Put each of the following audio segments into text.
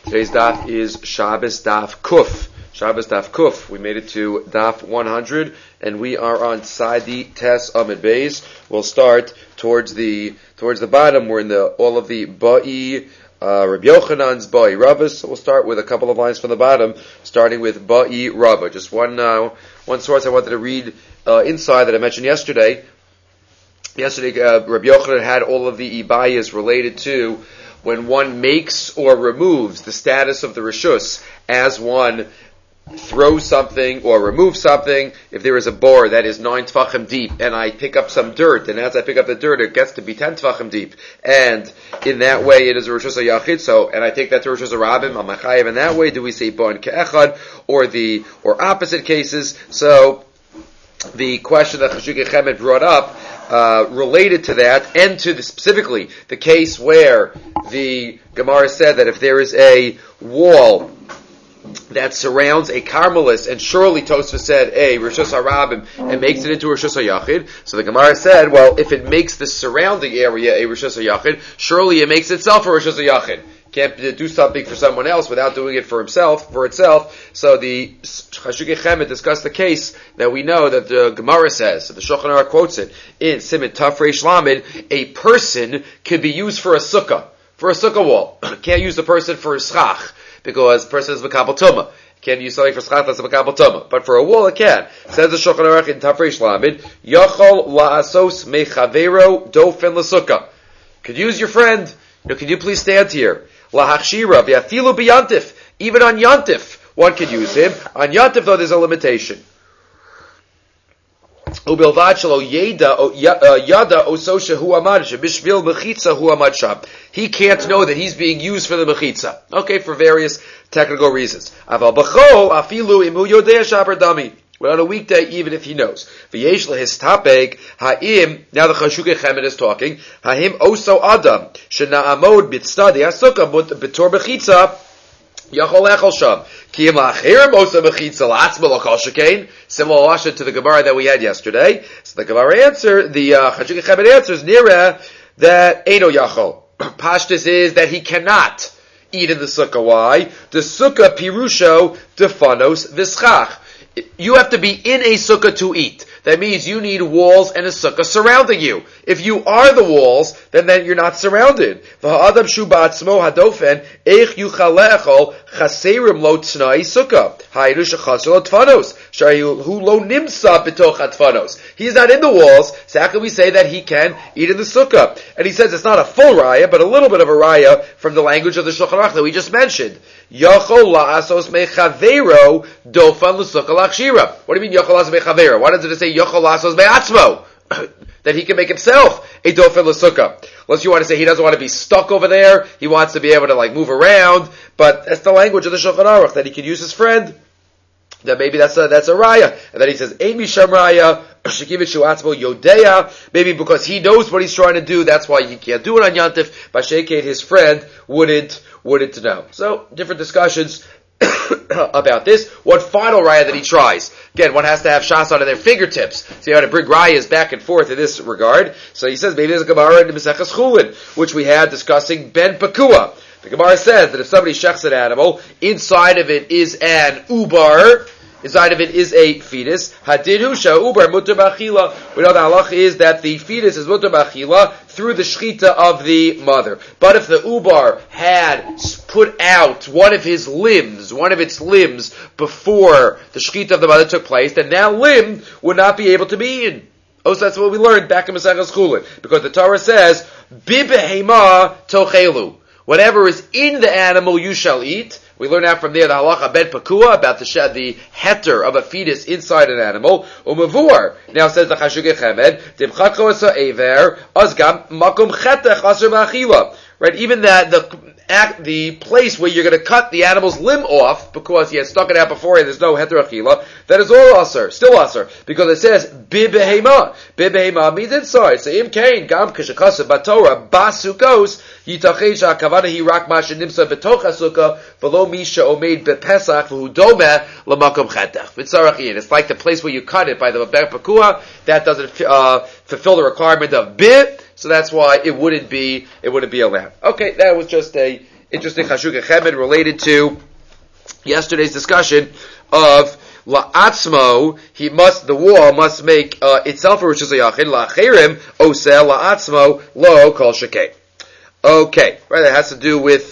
Today's daf is Shabbos Daf Kuf. Shabbos Daf Kuf. We made it to Daf 100, and we are on Sadi Tes Amid Beis. We'll start towards the bottom. We're in all of the Ba'i Rabbi Yochanan's Ba'i Rabbah. So we'll start with a couple of lines from the bottom, starting with Ba'i Rabbah. Just one source I wanted to read inside that I mentioned yesterday. Yesterday, Rabbi Yochanan had all of the Ibayas related to when one makes or removes the status of the Rishus as one throws something or removes something. If there is a bore that is 9 Tvachim deep, and I pick up some dirt, and as I pick up the dirt, it gets to be 10 Tvachim deep, and in that way it is a Rishus HaYachid, and I take that to Rishus HaRabim, I'm Chayav in that way. Do we say Bon Ke'echad, or opposite cases? So, the question that Chashukei Chemed brought up, related to that, and to specifically the case where the Gemara said that if there is a wall that surrounds a Carmelis, and surely Tosfos said a Rishus HaRabim, and makes it into a Rishus HaYachid, so the Gemara said, well, if it makes the surrounding area a Rishus HaYachid, surely it makes itself a Rishus HaYachid. Can't do something for someone else without doing it for itself. So the Chashukei Chemed discussed the case that we know that the Gemara says, the Shulchan Aruch quotes it in Siman Taf Reish Lamed, a person could be used for a sukkah wall. Can't use the person for a schach, because the person is Makabel Tumah. Can't use something for schach that's a Makabel Tumah. But for a wall it can. Says the Shulchan Aruch in Taf Reish Lamed, Yachol la'asos mechavero dofen l'sukkah. Could use your friend. Could you please stand here? Lahachshira v'afilu b'yantif. Even on yantif, one can use him. On yantif, though, there's a limitation. Ubilvad shelo yada ososha hu amad bishvil mechitza hu amad sham. He can't know that he's being used for the mechitza. Okay, for various technical reasons. Aval b'chol afilu imu yodei shaper dami. But on a weekday, even if he knows. V'yesh lehistapeg ha'im, now the Chashukei Chemed is talking, ha'im oso adam, shena'amod bitstadi ha'sukkah b'tor b'chitza, yachol echol sham. Ki im la'achirim oso b'chitza la'atzma l'kol shekein, similar lashon to the Gemara that we had yesterday. So the Gemara answer, the Chashukei Chemed answers, nira, that eino yachol. Pashtus is that he cannot eat in the sukkah. Why? The sukkah pirusho defanos v'schach. You have to be in a sukkah to eat. That means you need walls and a sukkah surrounding you. If you are the walls, then you're not surrounded. V'ha'adam shu ba'atzmo hadofen eich yuchal le'echol chaserim lo t'nai sukkah ha'yiru shechasar lo tfanos shayu lo nimsa b'toch hatfanos. He's not in the walls, so how can we say that he can eat in the sukkah? And he says it's not a full raya, but a little bit of a raya from the language of the Shulchan Aruch that we just mentioned. Yachol la'asos mechavero dofan l'sukkah lachshira. What do you mean yachol la'asos mechavero? Why doesn't it say yachol la'asos me'atzmo? That he can make himself a dofen l'sukkah. Unless you want to say he doesn't want to be stuck over there, he wants to be able to move around, but that's the language of the Shulchan Aruch, that he can use his friend. That maybe that's a raya. And then he says, Ein misham raya, shekivit shu'atzmo yodeya, maybe because he knows what he's trying to do, that's why he can't do it on Yantif, but Shekhet, his friend, wouldn't know. So, different discussions about this. One final raya that he tries. Again, one has to have shas on their fingertips. So you have to bring rayas back and forth in this regard. So he says, maybe there's a Gemara in the Maseches Chulin, which we had discussing Ben Pakua. The Gemara says that if somebody shechs an animal, inside of it is an ubar, inside of it is a fetus. Hadidusha ubar mutar b'achila. We know the halach is that the fetus is mutar b'achila through the shechita of the mother. But if the ubar had put out one of its limbs before the shechita of the mother took place, then that limb would not be able to be eaten. Oh, so that's what we learned back in Maseches Chulin. Because the Torah says, Bibehema tochelu. Whatever is in the animal you shall eat. We learn out from there the halacha ben pakua about the heter of a fetus inside an animal. Umavur. Now says the Chashukei Chemed, Dimchatcho asa aver, azgam makom chetech aser b'achila. Right, even that the place where you're going to cut the animal's limb off because he had stuck it out before and there's no heter achila, that is all aser, still aser, because it says bibehema. Bibehema means inside. So im kain gam kishakasa batorah basukos yitachei shakavana hi rak ma shenimsa betoch hasukah v'lo misha omeid bepesach v'hu domeh lamakom chetech. It's like the place where you cut it by the ben pakua. That doesn't fulfill the requirement of bib. So that's why it wouldn't be a lamb. Okay, that was just a interesting chashuk chemed related to yesterday's discussion of la'atzmo, the wall must make itself a rishus hayachid. La'acherim oseh la'atzmo lo kol shekei. Okay, right. That has to do with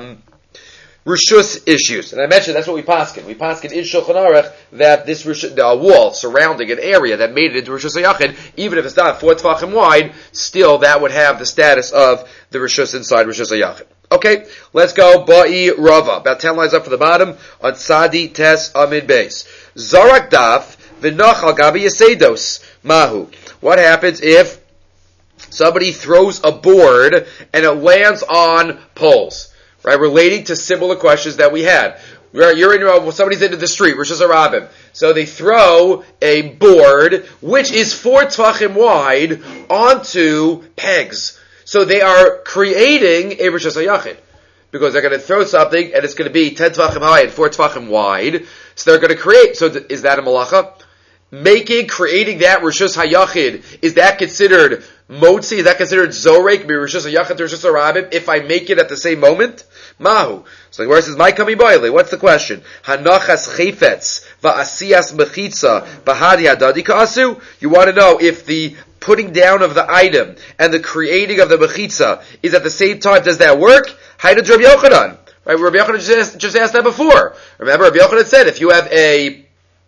rishus issues, and I mentioned that's what we paskin. We paskin in Shulchan Aruch that this wall surrounding an area that made it into rishus hayachid, even if it's not 4 tefachim wide, still that would have the status of the rishus inside rishus hayachid. Okay, let's go. Ba'i Rava. About 10 lines up from the bottom on Sadi Tes Amid Beis. Zarak Daf v'nach al gabi yasedos. Mahu. What happens if somebody throws a board and it lands on poles? Right, relating to similar questions that we had. Somebody's into the street, Rosh Hashanah. So they throw a board which is 4 tefachim wide onto pegs. So they are creating a Rishus HaYachid. Because they're going to throw something and it's going to be 10 tefachim high and 4 tefachim wide. So they're going to create. So is that a malacha? Creating that Rishus HaYachid, is that considered motzi? Is that considered zorek? Be Rishus HaYachid to Rishus HaRabim if I make it at the same moment? Mahu. So where it says, my kami boile, what's the question? Hanachas chayfetz va'asiyas mechitza bahadi hadadi ka'asu? You want to know if the putting down of the item and the creating of the mechitza is at the same time, does that work? Haida Rabbi Yochanan. Right, Rabbi Yochanan just asked that before. Remember, Rabbi Yochanan said, if you have a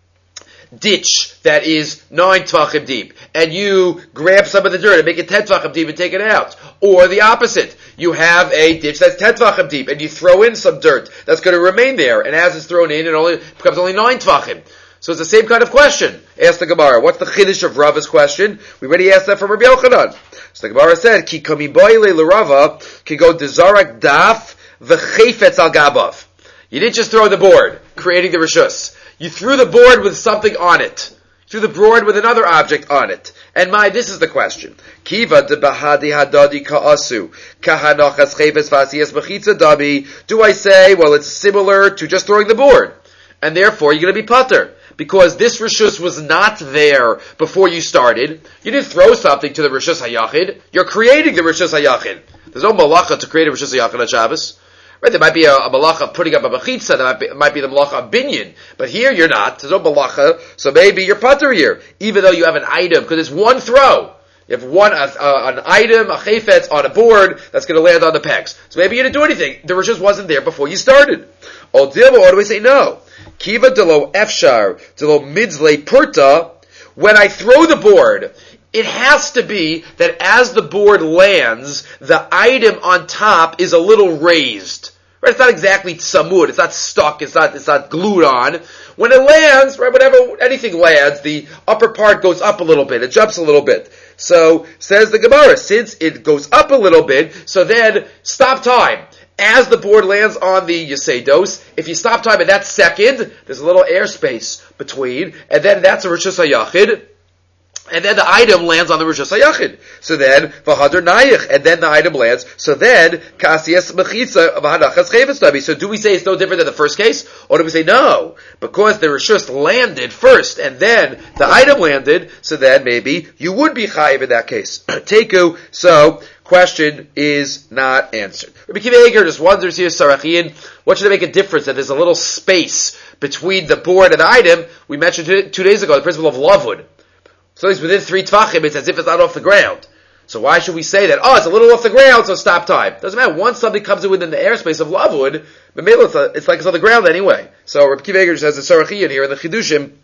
ditch that is 9 tvachim deep, and you grab some of the dirt and make it 10 tvachim deep and take it out. Or the opposite. You have a ditch that's 10 tvachim deep, and you throw in some dirt that's going to remain there, and as it's thrown in, it becomes only 9 tvachim. So it's the same kind of question. Ask the Gemara. What's the chiddush of Rava's question? We already asked that from Rabbi Yochanan. So the Gemara said, Ki kami boile l'Rava, can go dezarak daf v'chefetz al gabav. You didn't just throw the board, creating the rishus. You threw the board with something on it. You threw the board with another object on it. And this is the question. Kiva de bahadi hadadi ka'asu kahanachas chefetz v'asiyas mechitza dabi. Do I say, well, it's similar to just throwing the board, and therefore you're going to be pater? Because this rishus was not there before you started. You didn't throw something to the rishus hayachid. You're creating the rishus hayachid. There's no malacha to create a rishus hayachid on Shabbos. Right? There might be a malacha putting up a mechitza. There might be the malacha of binyan. But here you're not. There's no malacha. So maybe you're pater here. Even though you have an item, because it's one throw. You have an item, a chayfetz, on a board that's going to land on the pegs. So maybe you didn't do anything. The rishus wasn't there before you started. Or do we say no? Kiva delo efshar delo midzle purta. When I throw the board, it has to be that as the board lands, the item on top is a little raised. Right? It's not exactly tsamud. It's not stuck. It's not glued on. When it lands, right, whenever anything lands, the upper part goes up a little bit. It jumps a little bit. So, says the Gemara, since it goes up a little bit, so then stop time. As the board lands on the Yasedos, if you stop time at that second, there's a little airspace between, and then that's a Rishus HaYachid, and then the item lands on the Rishus HaYachid. So then, V'hadar Nayich, and then the item lands, so then, Kasiyas Mechitza V'hadachas Chayvetz Tabi. So do we say it's no different than the first case, or do we say no? Because the Rishus landed first, and then the item landed, so then maybe you would be Chayiv in that case. Teku, so, question is not answered. Rabbi Akiva Eiger just wonders here, Sarachian, what should it make a difference that there's a little space between the board and the item? We mentioned 2 days ago the principle of lavud. So it's within 3 tvachim, it's as if it's not off the ground. So why should we say that, it's a little off the ground, so stop time? Doesn't matter. Once something comes in within the airspace of lavud, it's like it's on the ground anyway. So Rabbi Akiva Eiger says the Sarachian here in the Chidushim,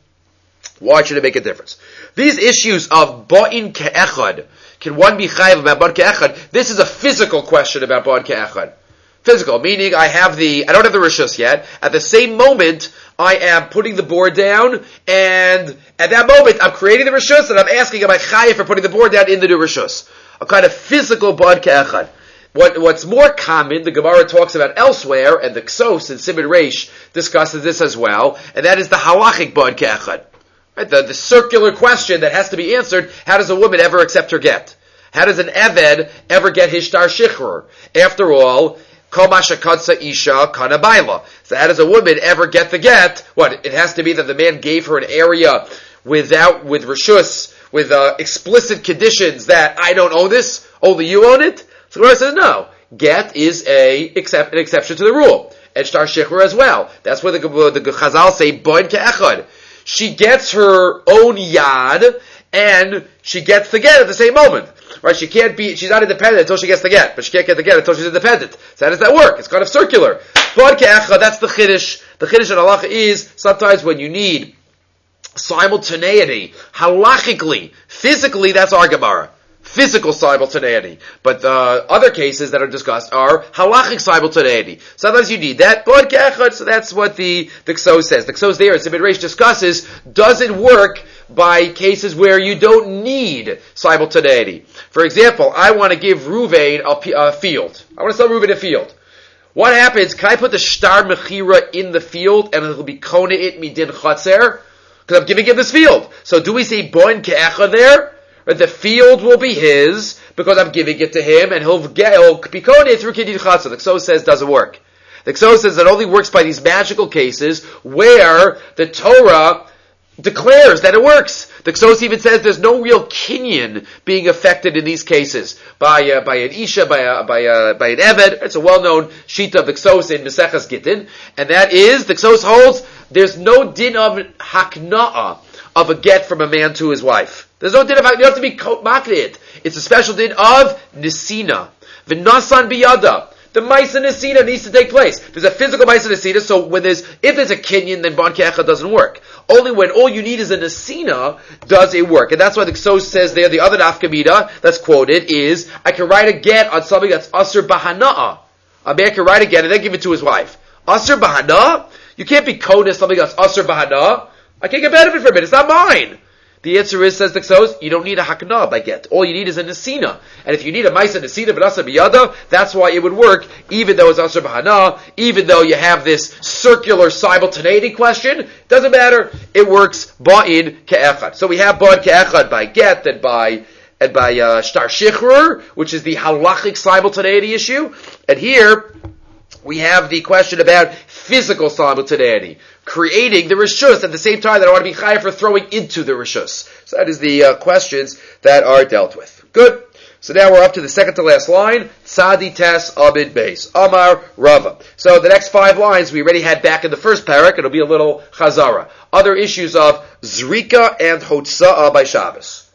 why should it make a difference? These issues of ba'in ke'echad, can one be chayiv about ba'in ke'echad? This is a physical question about ba'in ke'echad. Physical, meaning I don't have the rishus yet. At the same moment, I am putting the board down, and at that moment, I'm creating the rishus, and I'm asking, am I chayiv for putting the board down in the new rishus? A kind of physical ba'in ke'echad. What's more common, the Gemara talks about elsewhere, and the Ksos and Siman Reish discusses this as well, and that is the halachic ba'in ke'echad. Right? The circular question that has to be answered, how does a woman ever accept her get? How does an Eved ever get his shtar shichrur? After all, Kol ma shekatsa isha kana baila. So how does a woman ever get the get? What? It has to be that the man gave her an area with rishus, with explicit conditions that I don't own this, only you own it? So the Gemara says no. get is an exception to the rule. And Shtar Shechur as well. That's where the Chazal say, Boin Ke'echad. She gets her own yad, and she gets the get at the same moment. Right? She's not independent until she gets the get, but she can't get the get until she's independent. So how does that work? It's kind of circular. Boin Ke'echad, that's the Chiddush. The Chiddush in halacha is, sometimes when you need simultaneity, halachically, physically, that's our Gemara. Physical simultaneity. But the other cases that are discussed are halachic simultaneity. Sometimes you need that. So that's what the Ksos says. The Ksos there, Sibid Reish discusses, does it work by cases where you don't need simultaneity? For example, I want to give Ruvain a field. I want to sell Ruvain a field. What happens? Can I put the Shtar Mechira in the field and it'll be Kona it midin Chatzer? Because I'm giving him this field. So do we say Boin Ke'echa there? The field will be his because I'm giving it to him, and he'll be koneh through Kedin Chatzah. The Ksos says doesn't work. The Ksos says it only works by these magical cases where the Torah declares that it works. The Ksos even says there's no real kinyan being affected in these cases by an isha, by an eved. It's a well-known shita of the Ksos in Meseches Gittin, and that is the Ksos holds there's no din of hakna'ah of a get from a man to his wife. There's no din of, you have to be maknid. It's a special din of nisina. V'nasan biyada. The Maisa Nesina needs to take place. There's a physical Maisa Nesina, so if there's a kinyan, then Bon Ke'echa doesn't work. Only when all you need is a Nesina does it work. And that's why the Ksos says there, the other nafkamida that's quoted is, I can write a get on something that's Asr Bahana'a. A man can write a get and then give it to his wife. Asr Bahana'a? You can't be koneh something that's Asr Bahana'a. I can't get benefit from it. It's not mine. The answer is, says the Ksos, you don't need a hakna by get. All you need is a nesina. And if you need a maisa nesina v'nasa biyada, that's why it would work, even though it's asr b'hana, even though you have this circular simultaneity question, doesn't matter. It works ba'in ke'echad. So we have ba'in ke'echad by get and by shtar shichrur, which is the halachic simultaneity issue. And here, we have the question about physical simultaneity, creating the rishus at the same time that I want to be chayav for throwing into the rishus. So that is the questions that are dealt with. Good. So now we're up to the second to last line, Tzadi Tes Abid Beis, Amar Rava. So the next 5 lines we already had back in the first parak, it'll be a little chazara. Other issues of Zrika and Hotza'ah by Shabbos.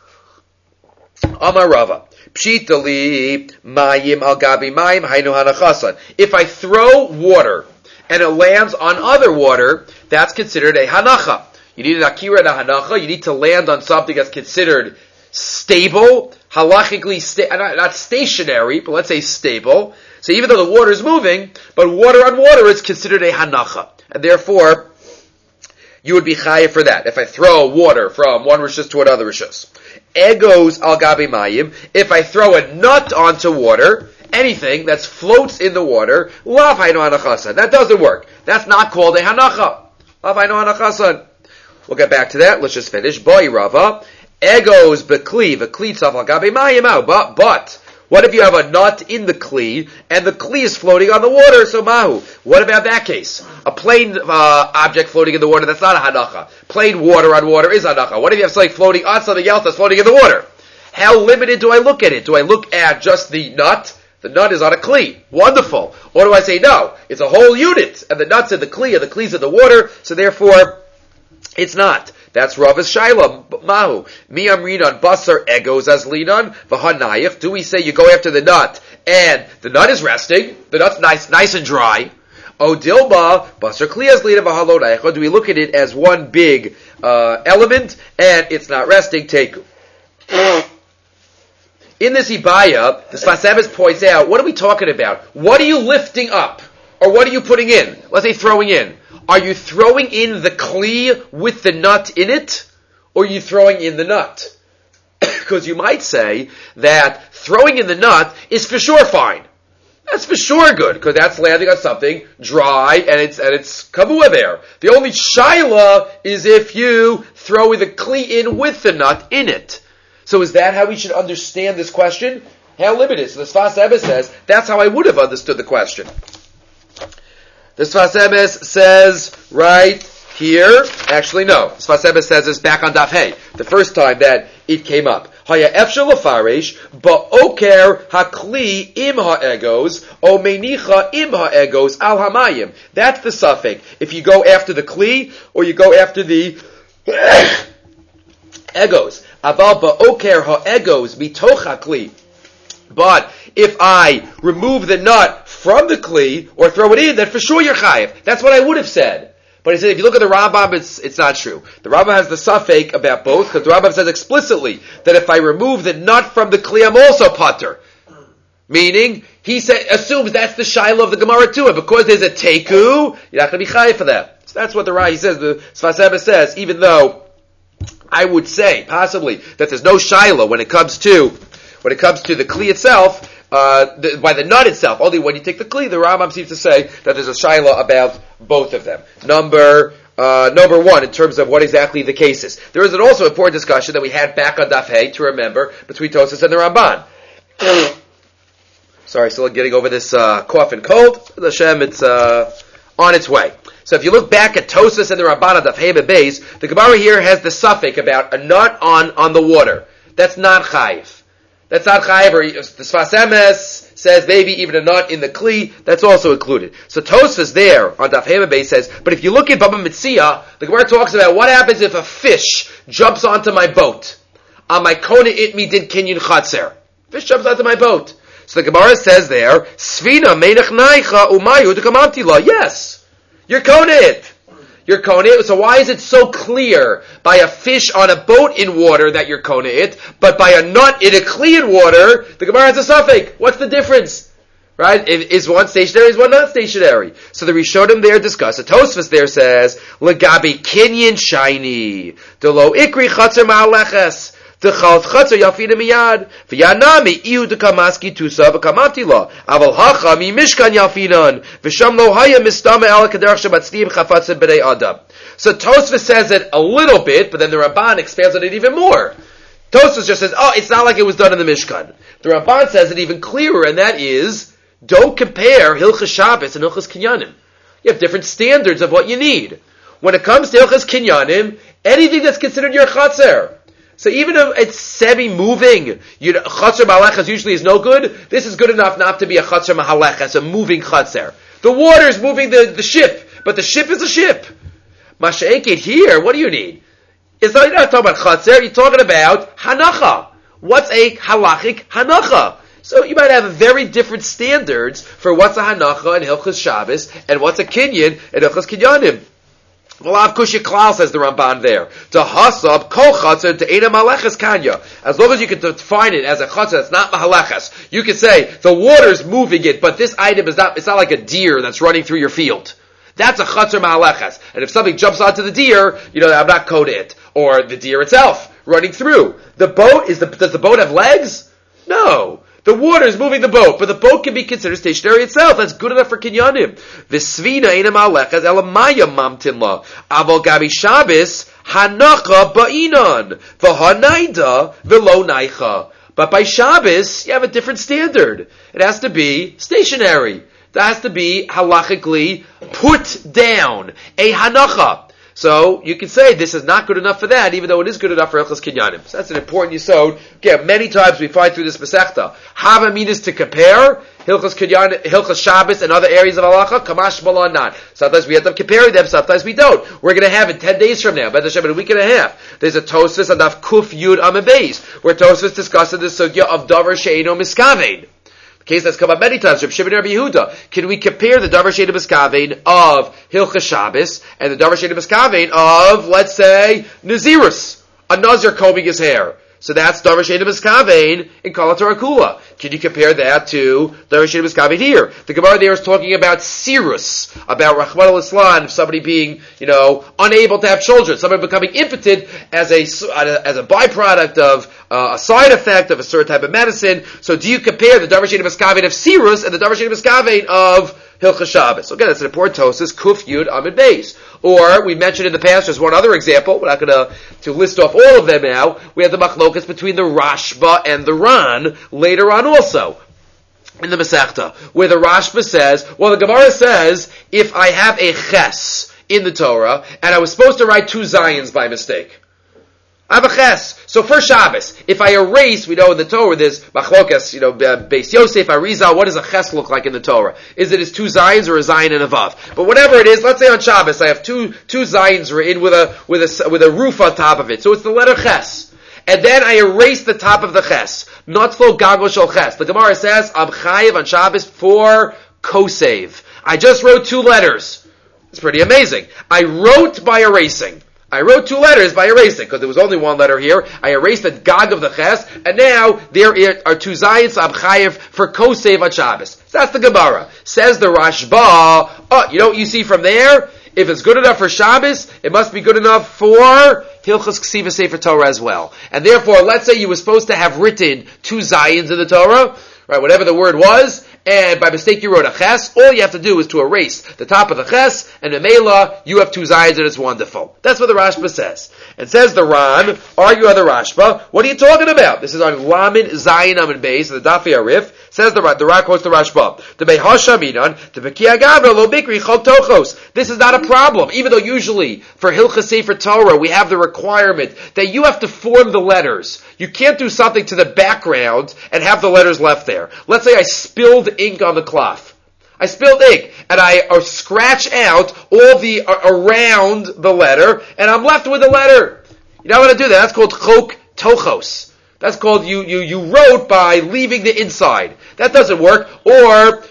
Amar Rava. Pshitali mayim al gabi mayim hainu hanachasan. If I throw water and it lands on other water, that's considered a hanacha. You need an akira and a hanacha. You need to land on something that's considered stable, halachically not stationary, but let's say stable. So even though the water is moving, but water on water is considered a hanacha, and therefore you would be chayav for that. If I throw water from one rishus to another rishus. Egos al gabi mayim. If I throw a nut onto water, anything that floats in the water, lav hainu hanachasan. That doesn't work. That's not called a hanacha. Lav hainu hanachasan. We'll get back to that. Let's just finish. Boi Rava. Egos bekli v'kli al gabi mayim out. But what if you have a nut in the kli and the kli is floating on the water? So mahu. What about that case? A plain object floating in the water, that's not a hanacha. Plain water on water is hanacha. What if you have something floating on something else that's floating in the water? How limited do I look at it? Do I look at just the nut? The nut is on a kli. Wonderful. Or do I say no? It's a whole unit, and the nut's in the kli, and the kli's in the water, so therefore it's not. That's Rava's Shailam. Mahu. Mi amrin on basar egos as linan v'hanayich. Do we say you go after the nut and the nut is resting? The nut's nice and dry. O dilma basar kli as linan v'halonayich. Do we look at it as one big element and it's not resting? Take. In this Ibaya, the Sfas Emes points out, what are we talking about? What are you lifting up? Or what are you putting in? Let's say throwing in. Are you throwing in the kli with the nut in it? Or are you throwing in the nut? Because you might say that throwing in the nut is for sure fine. That's for sure good, because that's landing on something dry and it's kavua there. The only shaila is if you throw the kli in with the nut in it. So is that how we should understand this question? How limited? So the Sfas Emes says, that's how I would have understood the question. The Sfas Emes says right here, actually no, Sfas Emes says this back on Daf Hey, the first time that it came up. Haya efshel lefarish ba'oker hakli im ha'egos o menicha im ha'egos al hamayim. That's the suffix. If you go after the kli or you go after the egos. Aval ba'oker ha'egos mitoch hakli. But if I remove the nut from the kli or throw it in, then for sure you're chayiv. That's what I would have said. But he said, if you look at the Rambam, it's not true. The Rambam has the suffix about both, because the Rambam says explicitly that if I remove the nut from the kli, I'm also pater. Meaning, he assumes that's the shiloh of the Gemara too, and because there's a teku, you're not going to be chayiv for that. So that's what he says, the Sfas Emes says, even though I would say, possibly, that there's no shiloh when it comes to the kli itself, by the nut itself, only when you take the kli, the Rambam seems to say that there's a shaila about both of them. Number one, in terms of what exactly the case is. There is an also important discussion that we had back on Daf Hey, to remember, between Tosfos and the Ramban. Sorry, still getting over this cough and cold. Hashem, it's on its way. So if you look back at Tosfos and the Ramban on Daf Hey Beis, the Gemara here has the suffix about a nut on the water. That's not chayiv. That's not chayiv, or the Sfas Emes says maybe even a nut in the kli, that's also included. So Tosfos there on Daf Hey Beis says, but if you look at Baba Metzia, the Gemara talks about what happens if a fish jumps onto my boat. On my kona itmi din kinyan chatzer. Fish jumps onto my boat. So the Gemara says there, Svina meinach naicha umayu dekamanti la. Yes, you're kona it. You're kona it. So why is it so clear by a fish on a boat in water that you're kona it, but by a nut in a kli in water, the Gemara has a suffix? What's the difference? Right? Is one stationary, is one not stationary? So the Rishonim there discuss. The Tosfos there says, Legabi kinyan shiny, delo ikri chatzer ma'aleches. Aval hacha mi mishkan yafinan v'sham lo haya mistama el kaderach shebatznim chafatzim b'nei adam. So Tosfos says it a little bit, but then the Ramban expands on it even more. Tosfos just says, it's not like it was done in the Mishkan. The Ramban says it even clearer, and that is, don't compare Hilchas Shabbos and Hilchas Kinyanim. You have different standards of what you need. When it comes to Hilchas Kinyanim, anything that's considered your chatzer. So even if it's semi-moving, chatzer ma'alechas usually is no good. This is good enough not to be a chatzer ma'alechas, a moving chatzer. The water is moving the ship, but the ship is a ship. Masha'ekid here, what do you need? You're not talking about chatzer, you're talking about hanacha. What's a halachic hanacha? So you might have very different standards for what's a hanacha in Hilchas Shabbos and what's a kinyan in Hilchas Kinyanim. V'lav kushya klal, says the Ramban there. To hasab kol chatzar to ena malechas kanya. As long as you can define it as a chatzar that's not mahalechas, you can say the water's moving it, but this item is not. It's not like a deer that's running through your field. That's a chatzar mahalechas. And if something jumps onto the deer, I'm not koda it, or the deer itself running through. The boat does the boat have legs? No. The water is moving the boat, but the boat can be considered stationary itself. That's good enough for kinyanim. V'svina eina ma'alechas elamaya mamtin la. Aval gabi Shabbos hanacha ba'inan v'hanaida v'lo naicha. But by Shabbos, you have a different standard. It has to be stationary. That has to be halachically put down. A hanacha. So you can say this is not good enough for that, even though it is good enough for Hilchas Kinyanim. So that's an important yisod. Again, many times we find through this Masechta, Hava means to compare Hilchas Kinyanim, Hilchas Shabbos, and other areas of halacha. Kamash Malon not. Sometimes we end up comparing them, sometimes we don't. We're going to have it 10 days from now, but in a week and a half. There's a Tosfos on Daf Kuf Yud Amud Beis, where Tosfos discusses the sugya of Davar She'eino Miskavein. Case that's come up many times. Reb Shimon Rabbi Yehuda. Can we compare the Davar She'eino Miskavein of Hilchas Shabbos and the Davar She'eino Miskavein of, let's say, Nazirus, a Nazir combing his hair? So that's Davar She'eino Miskavein in Kol HaTorah Kula. Can you compare that to Davar She'eino Miskavein here? The Gemara there is talking about Sirus, about Rahman al-Islam, somebody being, unable to have children, somebody becoming impotent as a byproduct of a side effect of a certain type of medicine. So do you compare the Davar She'eino Miskavein of Sirus and the Davar She'eino Miskavein of Hilchas Shabbos? So again, that's an important Tosfos, Kuf Yud Amud Beis. Or, we mentioned in the past, there's one other example, we're not going to list off all of them now, we have the machlokas between the Rashba and the Ran later on also, in the Masechta, where the Rashba says, the Gemara says, if I have a ches in the Torah, and I was supposed to write 2 Zions by mistake, I have a ches. So for Shabbos, if I erase, we know in the Torah there's machlokas, Beis Yosef, Arizal, what does a ches look like in the Torah? Is it as two zayins or a zayin and a vav? But whatever it is, let's say on Shabbos I have two zayins written with a roof on top of it. So it's the letter ches. And then I erase the top of the ches. Notflo gago shel ches. The Gemara says, I'm chayiv on Shabbos for kosev. I just wrote two letters. It's pretty amazing. I wrote by erasing. I wrote two letters by erasing, because there was only one letter here. I erased the gag of the ches, and now there are two zayins abchayev for kosev on Shabbos. So that's the Gemara. Says the Rashba, you know what you see from there? If it's good enough for Shabbos, it must be good enough for Hilchos Ksiva Sefer Torah as well. And therefore, let's say you were supposed to have written two zayins in the Torah, right, whatever the word was, and by mistake you wrote a ches, all you have to do is to erase the top of the ches, and in Mela, you have two zayins and it's wonderful. That's what the Rashba says. And says the Ran, argue on the Rashba, what are you talking about? This is on Lamed Zayin Amid Beis, the Dafi Arif, says the Ran quotes the Rashba, the Behashaminan, the Bekia Gavra, Lo Bikri, Chok Tochos. This is not a problem, even though usually for Hilchos Sefer Torah, we have the requirement that you have to form the letters. You can't do something to the background and have the letters left there. Let's say I spilled ink on the cloth. I spilled ink, and I scratch out all the around the letter, and I'm left with the letter. You're not going to do that. That's called chok tochos. That's called you wrote by leaving the inside. That doesn't work. Or,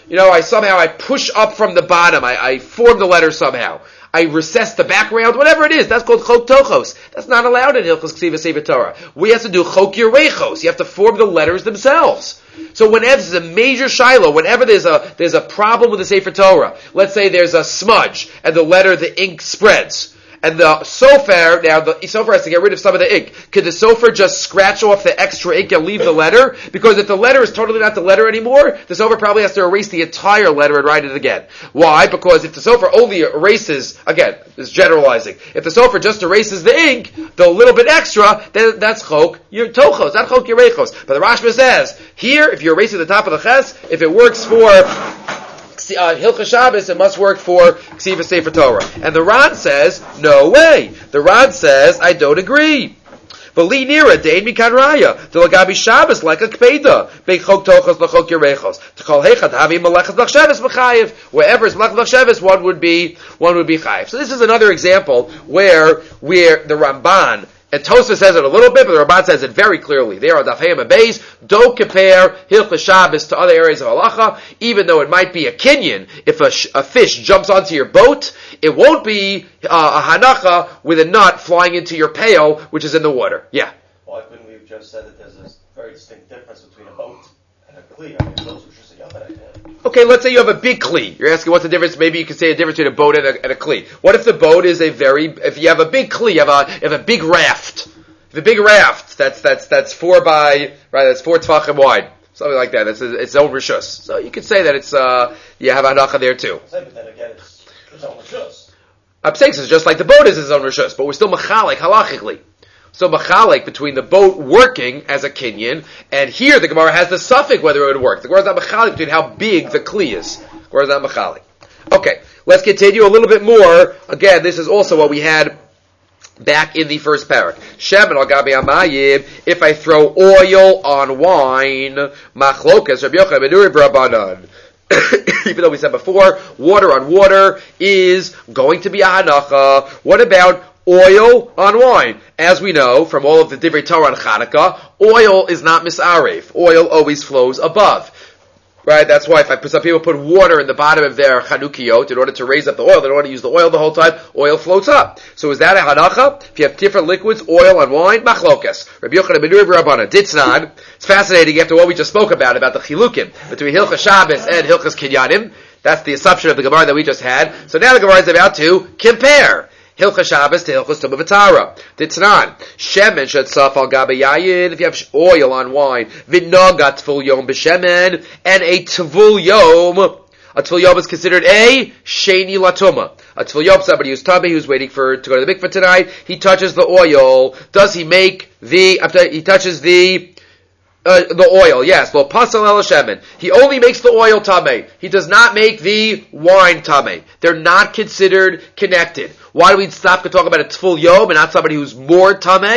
I push up from the bottom. I form the letter somehow. I recess the background, whatever it is. That's called chok tochos. That's not allowed in Hilchos Ksiva Sefer Torah. We have to do chok yerechos. You have to form the letters themselves. So whenever there's a major shiloh, whenever there's a problem with the Sefer Torah, let's say there's a smudge and the ink spreads, and the sofer, now the sofer has to get rid of some of the ink. Could the sofer just scratch off the extra ink and leave the letter? Because if the letter is totally not the letter anymore, the sofer probably has to erase the entire letter and write it again. Why? Because if the sofer only erases, again, this is generalizing, if the sofer just erases the ink, the little bit extra, then that's chok tochos, not chok yerechos. But the Rashba says, here, if you're erasing the top of the ches, if it works for Hilchos Shabbos, it must work for Ksiva Sefer Torah. And the Ran says, no way. The Ran says, I don't agree. V'li nira dein mikan raya delagabi Shabbos like a kpeda bechok tochos lachok yerechos t'chol hechad havi malachas lachshavos b'chayev. Wherever it's malachas lachshavos, one would be chayev. So this is another example where the Ramban, and Tosfos says it a little bit, but the Ramban says it very clearly. There on Daf Hey Beis, don't compare Hilchos Shabbos to other areas of halacha, even though it might be a kinyan. If a fish jumps onto your boat, it won't be a hanacha with a nut flying into your pail, which is in the water. Yeah? Why couldn't we have just said that there's a very distinct difference between a boat and a kli? I mean, those were just a young idea. Okay, let's say you have a big kli. You're asking what's the difference? Maybe you could say a difference between a boat and a kli. What if the boat is if you have a big kli, you have a big raft. The big raft, that's 4 tefachim wide. Something like that. It's its own rishus. So you could say that it's, you have hanacha there too. But then again, it's its own rishus. I'm saying it's just like the boat is its own rishus, but we're still mechalek halachically. So mechalek between the boat working as a kinyan, and here the Gemara has the suffix whether it would work. The Gemara is not mechalek between how big the kli is. The Gemara is not mechalek. Okay, let's continue a little bit more. Again, this is also what we had back in the first parak. Shemen al gabi amayim, if I throw oil on wine, machlokas Rabbi Yochanan ben Nuri b'Rabbanan. Even though we said before, water on water is going to be a hanacha. What about oil on wine? As we know from all of the Divrei Torah on Chanukah, oil is not misaref. Oil always flows above. Right? That's why some people put water in the bottom of their Chanukiyot in order to raise up the oil. They don't want to use the oil the whole time. Oil floats up. So is that a hanacha? If you have different liquids, oil and wine, machlokas. Rabbi Yochanan ben Nuri b'Rabbanan. Ditznan. It's fascinating after what we just spoke about the chilukim between Hilchos Shabbos and Hilchos Kinyanim. That's the assumption of the Gemara that we just had. So now the Gemara is about to compare Hilchos Shabbos to Hilchos Tumah V'Tara. Ditznan. Shemen shetzaf al gabe yayin. If you have oil on wine, v'noga tvul yom b'shemen, and a tvul yom is considered a sheni latuma. A tvul yom, somebody who's tummy, who's waiting to go to the mikveh tonight, he touches the oil. Does he make he touches the oil, yes. Lo pasal el shemen. He only makes the oil tameh. He does not make the wine tameh. They're not considered connected. Why do we stop to talk about a tful yom and not somebody who's more tameh?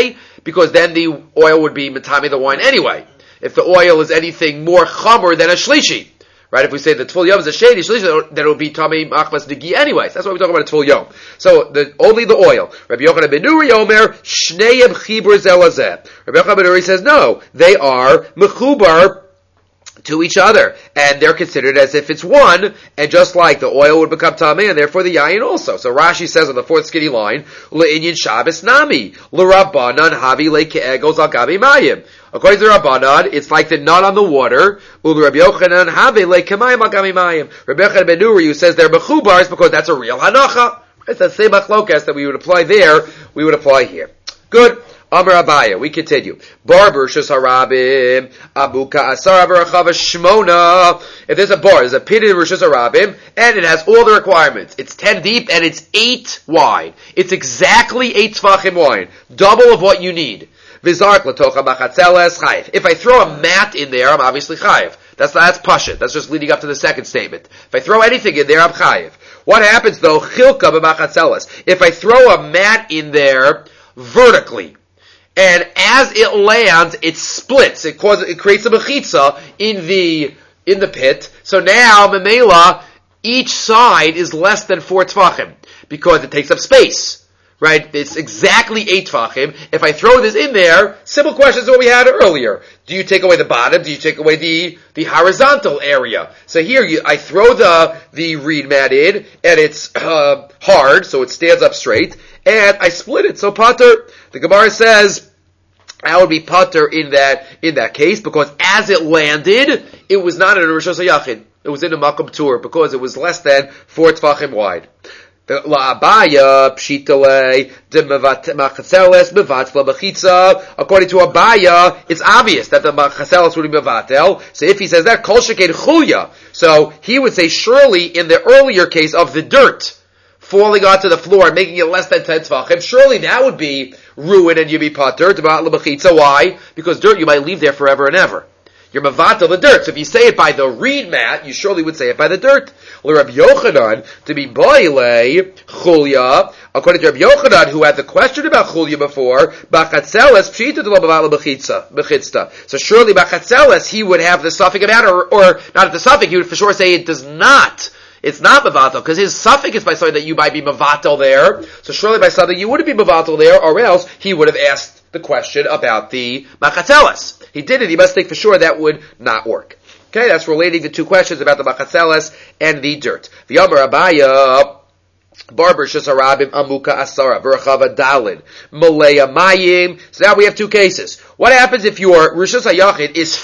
because then the oil would be matami the wine anyway. If the oil is anything more chamer than a shlishi. Right? If we say the Tful Yom is a shady shlishi, then it will be Tami Machmas Digi anyways. That's why we're talking about a Tful Yom. So, only the oil. Rabbi Yochanan ben Nuri Omer, Shneim Chibur Zelazeh. Rabbi Yochanan ben Nuri says, no, they are Mechubar to each other. And they're considered as if it's one, and just like the oil would become Tameh, and therefore the Yayin also. So Rashi says on the fourth skinny line, Le'inyin Shabbos Nami, L'Rabbanan Havi Le'ke'egos Al Gabi Mayim. According to the Rabbanan, it's like the nut on the water. Rabbi Yochanan Havi Le'kemayim Al Gabi Mayim. Rabbi Yochanan ben Nuri, who says they're Mechubars because that's a real Hanacha. It's the same machlokas that we would apply there, we would apply here. Good. Amar Abaya, we continue. Barber Shus Harabim, Abuka Asar Avarachava Shmona. If there's a bar, there's a pit in Rishus Harabim, and it has all the requirements. It's 10 deep and it's 8 wide. It's exactly 8 tfachim wide. Double of what you need. Vizark Latocha Machatzeles Chayiv. If I throw a mat in there, I'm obviously Chayiv. That's Pashit. That's just leading up to the second statement. If I throw anything in there, I'm Chayiv. What happens though? Chilka b'machatzeles. If I throw a mat in there vertically, and as it lands, it splits. It creates a mechitza in the pit. So now, memela, each side is less than 4 tfachim because it takes up space. Right? It's exactly 8 tfachim. If I throw this in there, simple questions that we had earlier. Do you take away the bottom? Do you take away the horizontal area? So here, I throw the reed mat in, and it's hard, so it stands up straight, and I split it. So pater, the Gemara says, I would be pater in that case, because as it landed, it was not in a Rishos HaYachid. It was in a Makom Tur, because it was less than 4 tfachim wide. La'abaya pshitale de machatzeles mevatla b'chitza. According to Abaya, it's obvious that the machatzeles would be mevatel. So if he says that, kol sheken chuya. So he would say surely in the earlier case of the dirt falling onto the floor and making it less than 10 tfachim, surely that would be ruin and you'd be pater. Why? Because dirt you might leave there forever and ever. You're mavatel the dirt. So if you say it by the reed mat, you surely would say it by the dirt. Rabbi Yochanan, to be boile chulya, according to Rabbi Yochanan, who had the question about chulya before, bachatzeles pshita de lo mavatel b'chitzta. So surely bachatzeles, he would have the suffix about, or not the suffix, he would for sure say it does not. It's not mavatel, because his suffix is by something that you might be mavatel there. So surely by something you wouldn't be mavatel there, or else he would have asked the question about the machatzeles. He did it, he must think for sure that would not work. Okay, that's relating the 2 questions about the machatzeles and the dirt. The Amar Abaya, Barber Shasarabim Amuka Asara, Berachava Dalid, Malaya Mayim. So now we have 2 cases. What happens if your Rishos HaYachid is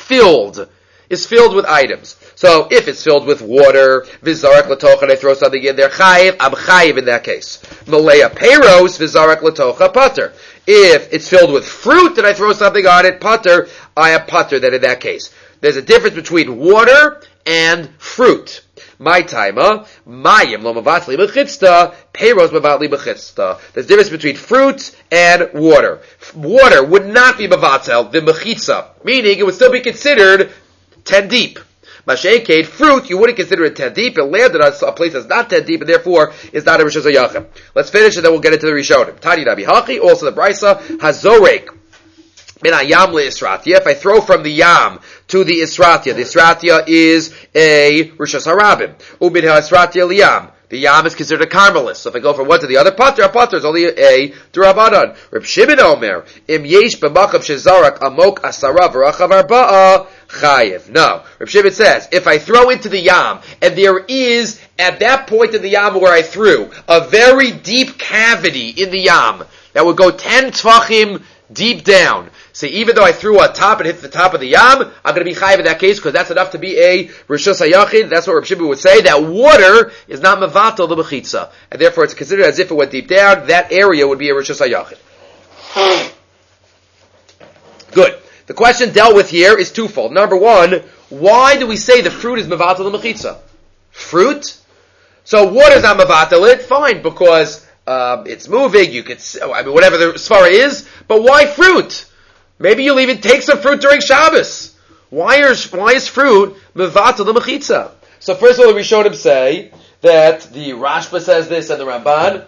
filled with items? So if it's filled with water, Vizarak Latocha, and I throw something in there, Chayiv, I'm Chayiv in that case. Malaya Peros, Vizarak Latocha, Pater. If it's filled with fruit and I throw something on it, pater, I have pater then in that case. There's a difference between water and fruit. My timer, mayim lo mavatli b'chitzta, peiros mavatli b'chitzta. There's a difference between fruit and water. Water would not be mavatel, the mechitza, meaning it would still be considered 10 deep. Masheked, fruit, you wouldn't consider it 10 deep. It landed on a place that's not 10 deep, and therefore is not a Rishos HaYachid. Let's finish, and then we'll get into the Rishonim. Tani Rabbi Hachi, also the Brisa, Hazorek, min hayam le'isratia. If I throw from the yam to the Isratia is a Rishos HaRabim. U'min ha'isratia liyam. The yam is considered a carmelist. So if I go from one to the other, pater is only a D'Rabbanan. Reb Shimon Omer, im yesh b'makam shezarak amok asara v'rachav arba'a chayiv. No. Reb Shimon says, if I throw into the yam, and there is, at that point in the yam where I threw, a very deep cavity in the yam, that would go 10 tfachim deep down. So even though I threw on top and hit the top of the yam, I'm going to be chayiv in that case because that's enough to be a Rishos HaYachid. That's what Reb Shimon would say, that water is not mevatel the bechitza. And therefore it's considered as if it went deep down, that area would be a Rishos HaYachid. Good. The question dealt with here is twofold. Number one, why do we say the fruit is mevatel the bechitza? Fruit? So water's not mevatel it? Fine, because it's moving, you could, whatever the svara is, but why fruit? Maybe you'll even take some fruit during Shabbos. Why is fruit mevatel the mechitza? So first of all, the Rishonim say that the Rashba says this and the Ramban,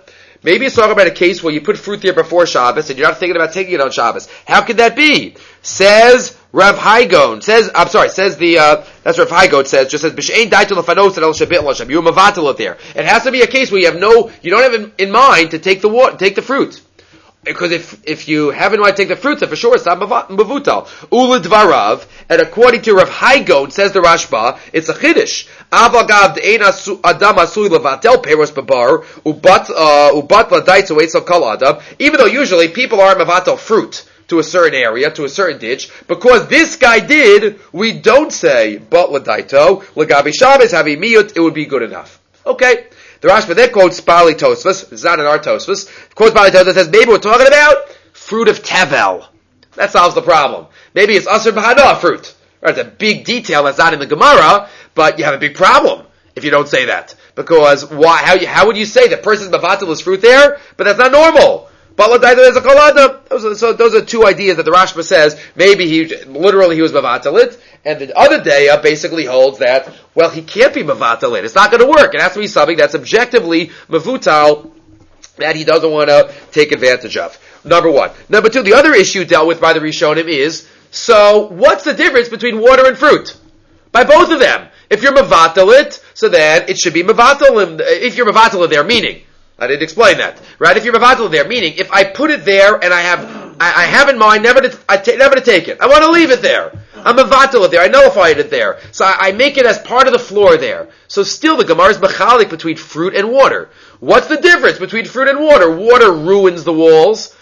Maybe it's talking about a case where you put fruit there before Shabbos and you're not thinking about taking it on Shabbos. How could that be? Says Rav Haigon. Says Rav Haigon says, B'she'ein daitel lefanos and el shabit l'shem. You're mavatel it there. It has to be a case where you don't have in mind to take the fruit. Because if you have in mind to take the fruit, then for sure it's not mavutal. Ula dvarav, and according to Rav Haigon, says the Rashba, it's a chiddush. Avagav de'ein adam asui levatel peros babar ubat ladaitzu eitzel kol adam. Even though usually people are mavatel fruit to a certain area, to a certain ditch, because this guy did, we don't say but ladaito legabi Shabbos havi miyut. It would be good enough. Okay. The Rashba then quotes Bali Tosfos. It's not in our Tosfos. Quotes Bali Tosfos, says maybe we're talking about fruit of Tevel. That solves the problem. Maybe it's Asr B'Hana fruit. Right, it's a big detail that's not in the Gemara, but you have a big problem if you don't say that. Because how would you say that person's Mavatel is fruit there? But that's not normal. But there's a kolada. So those are two ideas that the Rashba says. Maybe he was mavatalit, and the other day basically holds that he can't be mavatalit. It's not going to work. It has to be something that's objectively mavutal that he doesn't want to take advantage of. Number one. Number two. The other issue dealt with by the Rishonim is what's the difference between water and fruit? By both of them. If you're mavatalit, so then it should be mavatal. If you're mavatalit there, meaning. I didn't explain that, right? If you're mavatal there, meaning if I put it there and I have in mind never to take it, I want to leave it there. I'm mavatal there. I nullified it there, so I make it as part of the floor there. So still, the Gemara is mechalik between fruit and water. What's the difference between fruit and water? Water ruins the walls.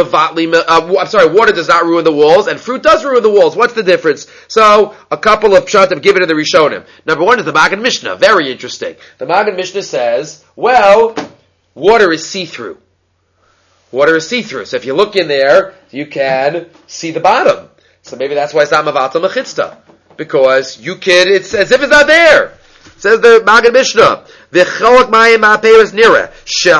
Water does not ruin the walls, and fruit does ruin the walls. What's the difference? So, a couple of pshatim given in the Rishonim. Number one is the Magen Mishnah. Very interesting. The Magen Mishnah says, water is see-through. Water is see-through. So if you look in there, you can see the bottom. So maybe that's why it's not mavatal mechitzta. Because it's as if it's not there. Says the Magen Mishnah. V'cholak mayim ha'peiros nireh.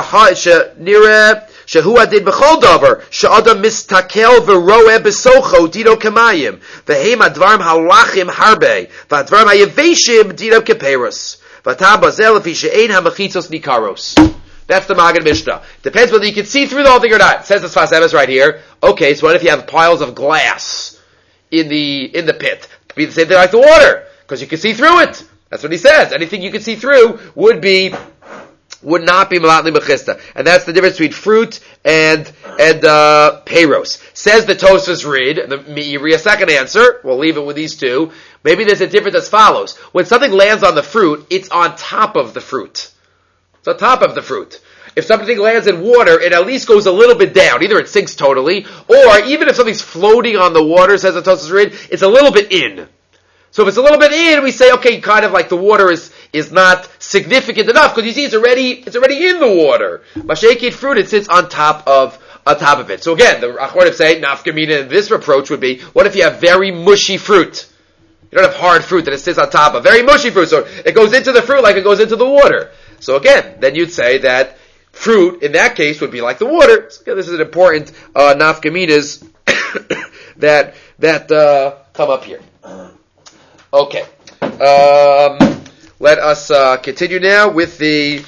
Shehu adid b'chol davar. She'adam mistakel v'roeh b'socho dino kamayim. V'heim advarim halachim harbe. V'advarim ha'yeveshim dino kepeiros. V'atam bazel lefi she'ein ha'mechitzos nikaros. That's the Magen Mishnah. Depends whether you can see through the whole thing or not. It says the Sfas Emes right here. Okay, so what if you have piles of glass in the pit? It could be the same thing like the water, because you can see through it. That's what he says. Anything you can see through would not be malatli mechista. And that's the difference between fruit and peiros. Says the Tosfos Rid, and the Meiri, a second answer. We'll leave it with these two. Maybe there's a difference as follows. When something lands on the fruit, it's on top of the fruit. It's on top of the fruit. If something lands in water, it at least goes a little bit down. Either it sinks totally, or even if something's floating on the water, says the Tosfos Rid, it's a little bit in. So if it's a little bit in, we say, okay, kind of like the water is not significant enough, because you see it's already in the water. Mashayikit fruit, it sits on top of it. So again, the Achronim say, nafkamina in this approach would be, what if you have very mushy fruit? You don't have hard fruit that it sits on top of. Very mushy fruit, so it goes into the fruit like it goes into the water. So again, then you'd say that fruit, in that case, would be like the water. So again, this is an important nafkaminas that come up here. Okay. Let us continue now with the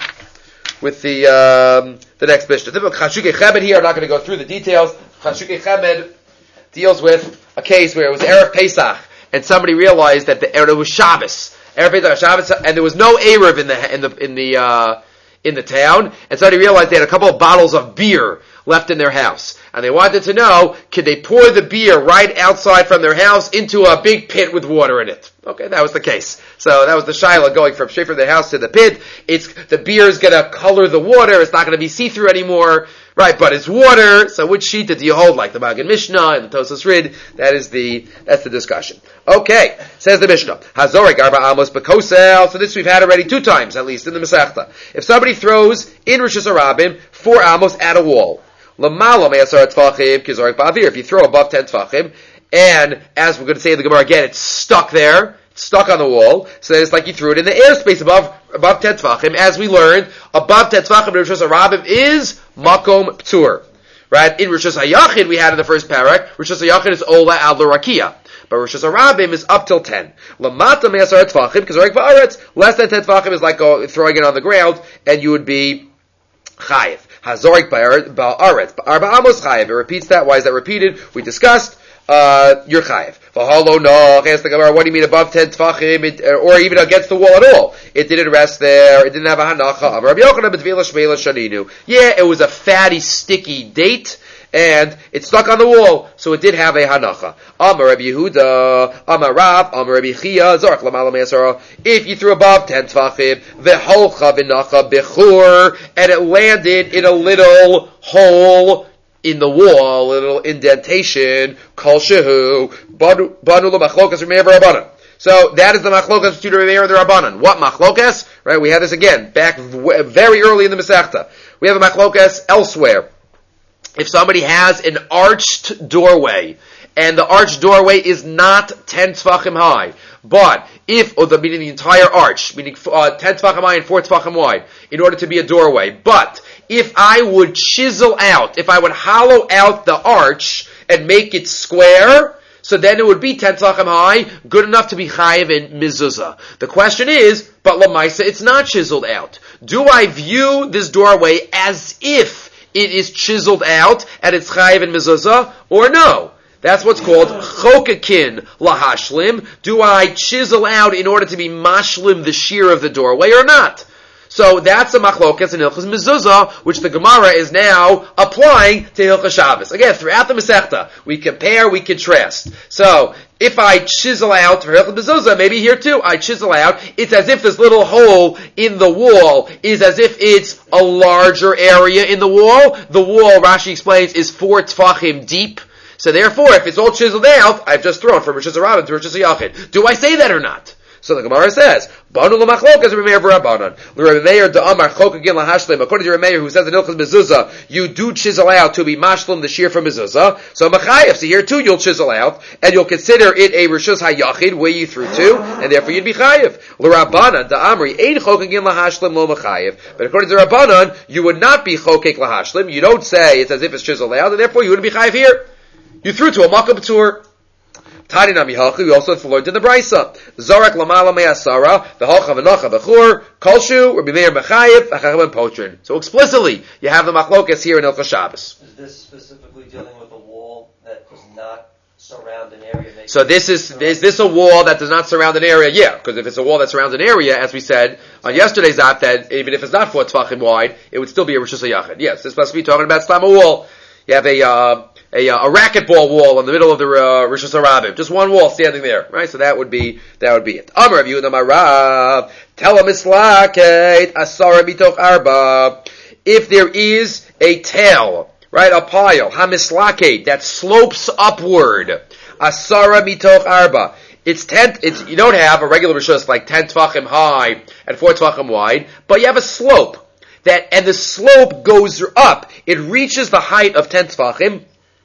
next Mishnah. Chashukei Chemed here, I'm not going to go through the details. Chashukei Chemed deals with a case where it was Erev Pesach, and somebody realized that it was Shabbos. Erev Pesach, Shabbos, and there was no Erev in the town, and somebody realized they had a couple of bottles of beer left in their house. And they wanted to know, could they pour the beer right outside from their house into a big pit with water in it? Okay, that was the case. So that was the Shaila going straight from the house to the pit. The beer is gonna color the water, it's not gonna be see-through anymore, right, but it's water, so which shita do you hold, like the Magen Mishnah and the Tosfos Rid? That's the discussion. Okay, says the Mishnah. Hazorik arba amos bekosel. So this we've had already 2 times, at least, in the Masechta. If somebody throws in Rosh Hashanah 4 amos at a wall, Lamala me'asar tfachim kizorik ba'avir. If you throw above 10 tfachim, and as we're going to say in the Gemara again, it's stuck there, stuck on the wall, so it's like you threw it in the airspace above 10 tfachim. As we learned, above 10 tfachim in Rosh Hashanah is makom ptur. Right? In Rosh Hashanah we had in the first parak, Rosh Hashanah is ola al l'rakia. But Rosh Hashanah is up till 10. Lamata me'asar tfachim kizorik ba'aretz. Less than 10 tfachim is like throwing it on the ground, and you would be chayiv. Hazorik ba'aretz ba'arba amos chayev. It repeats that. Why is that repeated? We discussed. You're chayev. V'halo no. Ask the Gemara, what do you mean above 10 tefachim, or even against the wall at all? It didn't rest there. It didn't have a hanacha. Rabbi Yochanan b'tvila shmeila shaninu. Yeah, it was a fatty, sticky date, and it stuck on the wall, so it did have a hanacha. Amar Rabbi Yehuda, Amar Rav, Amar Rabbi Chia, Zorach l'mala me'asara. If you threw above 10 tefachim, v'holcha v'nacha b'chur, and it landed in a little hole in the wall, a little indentation, kol shehu, banu l'machlokas Rameir v'Rabbanan. So that is the machlokas between Rameir and the Rabbanan. What machlokas? Right, we had this again, back very early in the Masechta. We have a machlokas elsewhere. If somebody has an arched doorway, and the arched doorway is not 10 tefachim high, but meaning the entire arch, meaning 10 tefachim high and 4 tefachim wide, in order to be a doorway, but if I would chisel out, if I would hollow out the arch and make it square, so then it would be 10 tefachim high, good enough to be chayiv in mezuzah. The question is, but lamaisa, it's not chiseled out. Do I view this doorway as if it is chiseled out and it's chayiv in mezuzah, or no? That's what's called chokakin lahashlim. Do I chisel out in order to be mashlim the shear of the doorway or not? So that's a machlokas in Hilchas Mezuzah, which the Gemara is now applying to Hilchas Shabbos. Again, throughout the Masechta, we compare, we contrast. So, if I chisel out for Hilchas Mezuzah, maybe here too, I chisel out, it's as if this little hole in the wall is as if it's a larger area in the wall. The wall, Rashi explains, is 4 tefachim deep. So therefore, if it's all chiseled out, I've just thrown from Rosh Hashanah to Rosh Hashanah. Do I say that or not? So the Gemara says, "Banu l'machlokas Rameir v'Rabbanan." L'Rameir da'amar chokagin lahashlim. According to Rameir, who says in Hilchas Mezuzah, you do chisel out to be mashlim the shear from Mezuzah. So machayev. So here too, you'll chisel out, and you'll consider it a rishus hayachid, where you threw two, and therefore you'd be chayev. L'Rabbanan da'amri ein chokagin lahashlim lo machayev. But according to Rabbanan, you would not be chokek lahashlim. You don't say it's as if it's chiseled out, and therefore you wouldn't be chayev here. You threw to a makam b'tur. Tani nami halchi, we also learned in the Brisa. Zorak lamala me'asara, v'halcha v'nacha v'chur, kolshu, Rabbi Meir mechayev, v'chachamim potrin. So explicitly, you have the machlokas here in Hilchos Shabbos. Is this specifically dealing with a wall that does not surround an area? So is this a wall that does not surround an area? Yeah, because if it's a wall that surrounds an area, as we said on yesterday's daf, that even if it's not 4 tefachim wide, it would still be a rishus hayachid. Yes, this must be talking about stam a wall. You have a racquetball wall in the middle of the Rosh Hashanah. Just one wall standing there, right? So that would be it. Amar Rav Yehuda Marav, tell him mislaket asara mitoch arba. If there is a tail, right, a pile, hamislaket, that slopes upward, asara mitoch arba. You don't have a regular rishus like 10 tefachim high and 4 tefachim wide, but you have a slope. And the slope goes up. It reaches the height of 10 tefachim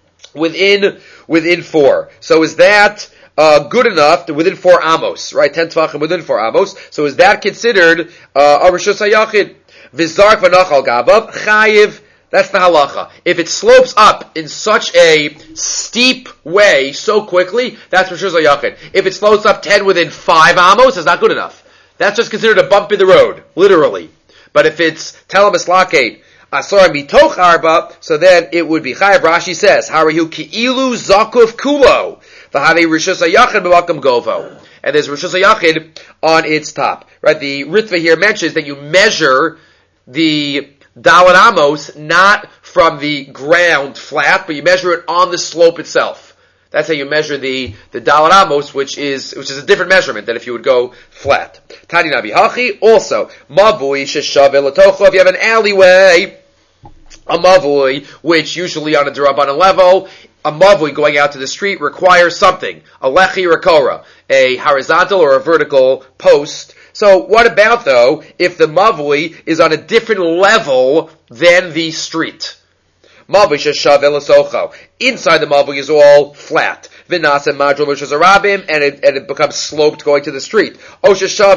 within 4. So is that good enough within 4 amos, right? 10 tefachim within 4 amos. So is that considered a rishus hayachid? V'zark v'nachal gabav chayiv. That's the halacha. If it slopes up in such a steep way so quickly, that's rishus hayachid. If it slopes up 10 within 5 amos, it's not good enough. That's just considered a bump in the road, literally. But if it's telam mislaket asara mitoch arba, so then it would be chayav. Rashi says, "Harayu ki'ilu zakuf kulo v'havei rishus hayachid b'makam govo," and there's rishus hayachid on its top. Right? The Ritva here mentions that you measure the dalet amos not from the ground flat, but you measure it on the slope itself. That's how you measure the dalet amos, which is a different measurement than if you would go flat. Tani nabi hachi, also, mavui sheshaveh latocho, if you have an alleyway, a mavui, which usually on a derabanan level, a mavui going out to the street requires something, a lechi or a korah, a horizontal or a vertical post. So what about though, if the mavui is on a different level than the street? Inside the mavui is all flat. And it becomes sloped going to the street. Or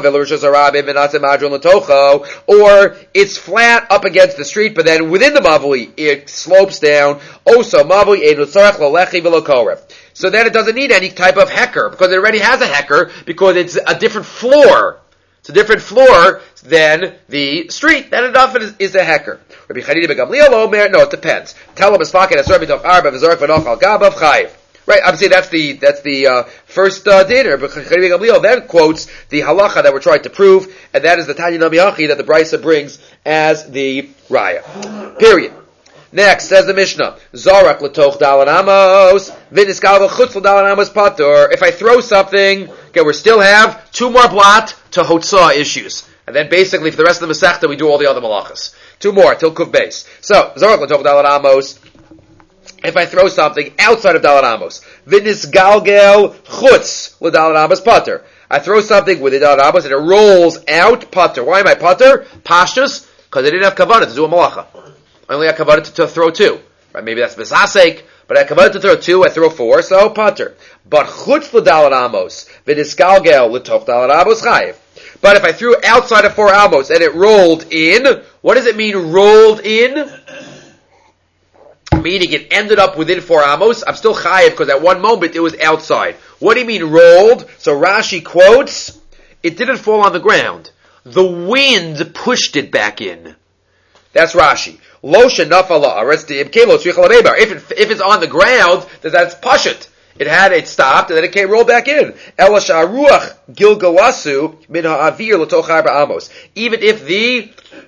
it's flat up against the street, but then within the mavui it slopes down. So then it doesn't need any type of hecker, because it already has a hecker, because it's a different floor. It's a different floor than the street. That enough is a hecker. Rabbi Chanina ben Gamliel Omer, no, it depends. Tell him Esfakin Asur B'toch Arba V'Zorach V'Noch Al Gabav Chayiv. Right, obviously that's the first dinner, but Chanina ben Gamliel then quotes the halacha that we're trying to prove, and that is the Tanya Nami Hachi that the Brisa brings as the Raya. Period. Next, says the Mishnah, Zorak l'toch dalan amos, v'niskal v'chutz l'dalan amos patur. If I throw something, okay, we still have 2 more blot to hotzah issues. And then basically for the rest of the Masechta, we do all the other malachas. 2 more, till Kuv Beis. So, Zorak l'toch dalan amos, if I throw something outside of dalan amos, v'nisgalgel chutz l'dalan amos patur. I throw something with the dalan amos and it rolls out patur. Why am I patur? Pashtus, because I didn't have kavanah to do a malacha. I only had kavanah to throw 2. Right? Maybe that's misasek, but I had kavanah to throw 2, I throw 4, so pater. But chutz l'dalan amos, v'nisgalgel l'toch dalan amos chayiv. But if I threw outside of 4 amos and it rolled in, what does it mean rolled in? Meaning it ended up within 4 amos, I'm still chayiv because at one moment it was outside. What do you mean rolled? So Rashi quotes, it didn't fall on the ground. The wind pushed it back in. That's Rashi. If it's on the ground, then that's pashut. It stopped, and then it rolled back in. Even if the